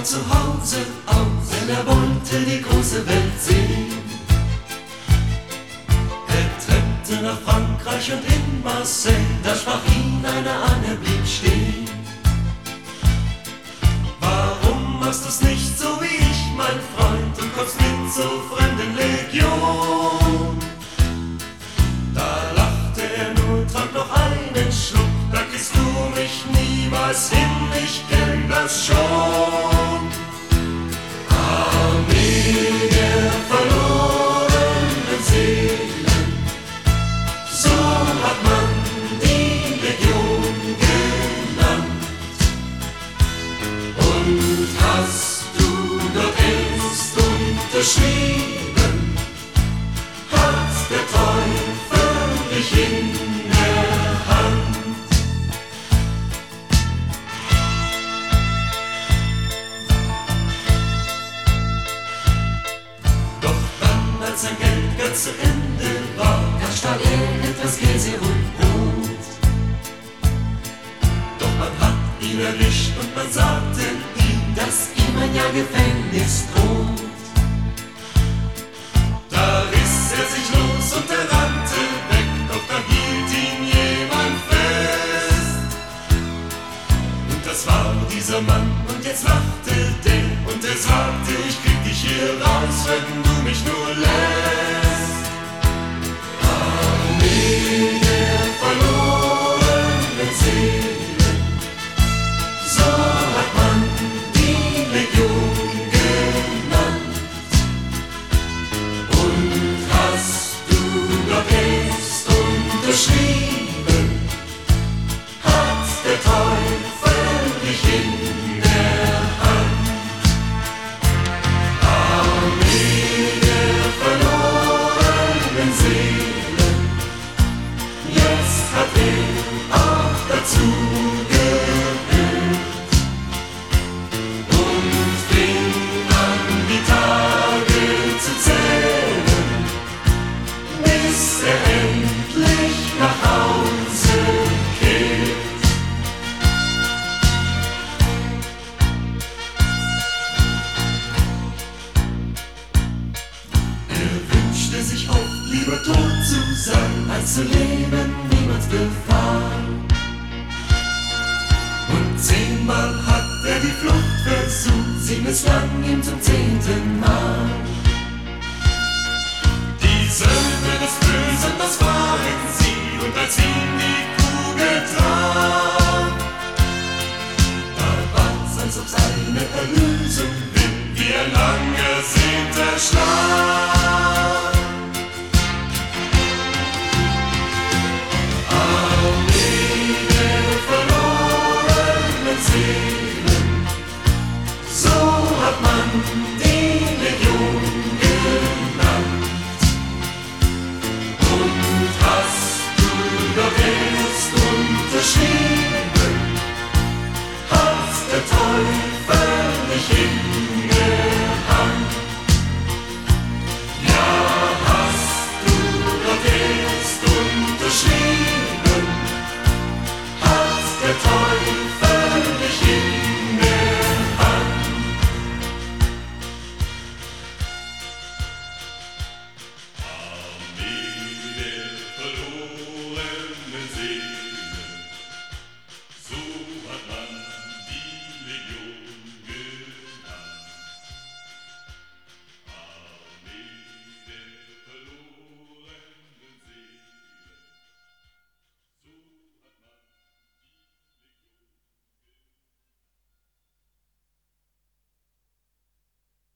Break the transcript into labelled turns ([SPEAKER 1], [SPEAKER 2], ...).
[SPEAKER 1] zu Hause aus, denn er wollte die große Welt sehen. Er trennte nach Frankreich und in Marseille, da sprach ihn einer an, er blieb stehen. Warum machst du's nicht so wie ich, mein Freund, und kommst mit zur Fremdenlegion? Da lachte er nur, trank noch einen Schluck, da kriegst du mich niemals hin, ich kenn das schon. Armee der verlorenen Seelen, so hat man die Legion genannt. Und hast du dort erst unterschrieben, hat der Teufel dich in der Hand. Doch dann, als sein Geld ganz zu Ende war, da stahl er etwas Käse und Brot. Doch man hat ihn erwischt und man sagte ihm, dass ihm ein Jahr Gefängnis droht. Da riss er sich los und er rannte weg, doch da hielt ihn jemand fest. Und das war dieser Mann, und jetzt lachte der, und er sagte, ich krieg dich hier raus, wenn du mich nur lässt. Armee der verlorenen Seelen, so hat man die Legion genannt. Und hast du dort erst unterschrieben, hat der Teufel dich in der Hand. Armee der verlorenen Seelen, jetzt hat er auch dazu gehört und fing an, die Tage zu zählen, bis er endlich nach Hause kehrt. Er wünschte sich oft, lieber tot zu sein, als zu leben, wie man's befahl. Und 10-mal hat er die Flucht versucht, sie misslang ihm zum 10. Mal. Die Söhne des Bösen, das waren sie, und als ihn die Kugel traf, da war's, als ob seine Erlösung will, wie ein lang ersehnter Schlaf. Armee der verlorenen Seelen, so hat man